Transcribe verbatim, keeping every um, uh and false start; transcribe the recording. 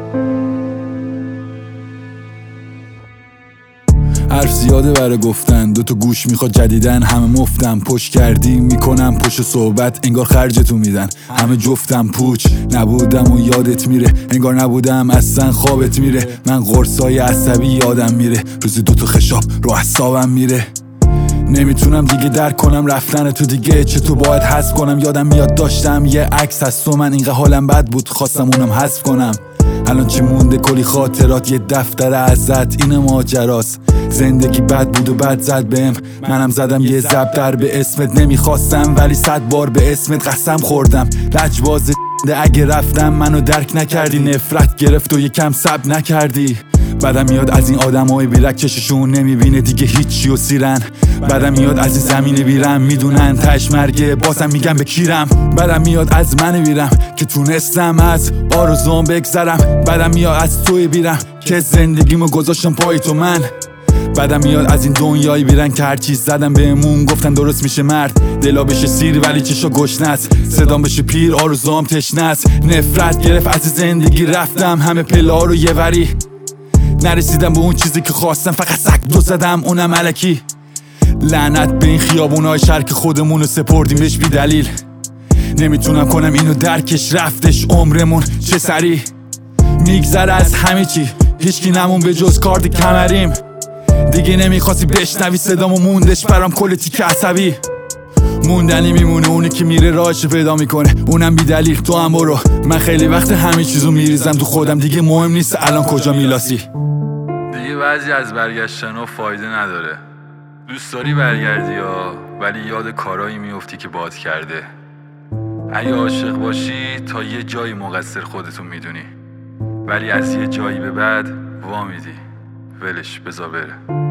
حرف زیاده برای گفتن، دوتا گوش میخواد جدیدن. همه مفتم پشت کردی میکنم پشت صحبت، انگار خرجتو میدن. همه جفتم پوچ نبودم و یادت میره، انگار نبودم اصلا خوابت میره. من قرصای عصبی یادم میره، روزی دوتا خشاب رو اعصابم میره. نمیتونم دیگه درک کنم رفتن تو دیگه، چطور باید حذف کنم. یادم میاد داشتم یه عکس از تو، من اینقدر حالم بد بود خواستم اونم حذف کنم. الان چی مونده؟ کلی خاطرات، یه دفتر ازت، این ماجراست. زندگی بد بود و بد زد بهم، منم زدم یه زب در به اسمت. نمیخواستم ولی صد بار به اسمت قسم خوردم. لجباز اگه رفتم منو درک نکردی، نفرت گرفت و یکم صبر نکردی. بعدم میاد از این آدمای بیرک چششون نمیبینه دیگه هیچی و سیرن. بعدم میاد از این زمین بیرم میدونن تش مرگه، بازم میگم بکیرم. بعدم میاد از من بیرم که تونستم از آرزوام بگذرم. بعدم میاد از توی بیرم که زندگیمو گذاشتم پای تو من. بعدم میاد از این دنیایی بیرن که هر چیز زدم بهمون گفتن درست میشه مرد. دلا بشه سیر ولی چشا گشنست، صدام بشه پیر آرزوام تشنست. نفرت گرفت از زندگی رفتم همه پلا رو یه وری. نرسیدم به اون چیزی که خواستم، فقط سگ دو زدم اونم الکی. لعنت به این خیابونای شهر که خودمونو سپردیم بهش بی دلیل. نمیتونم کنم اینو درکش، رفتش عمرمون چه سری. میگذره از همه چی، هیچکی نمون به جز کارد کمریم. دیگه نمیخواستی بشنوی صدامو، موندش برام کل تیک عصبی. موندنی میمونه اونی که میره راهش پیدا میکنه، اونم بی دلیل. تو هم برو، من خیلی وقت همه چیزو میریزم تو خودم، دیگه مهم نیست الان کجا میلاسی. دیگه بعضی از برگشتن‌ها فایده نداره. دوست داری برگردی ها، ولی یاد کارایی میفتی که باد کرده. اگه عاشق باشی تا یه جایی مقصر خودتون میدونی، ولی از یه جایی به بعد وا میدی ولش بذار بره.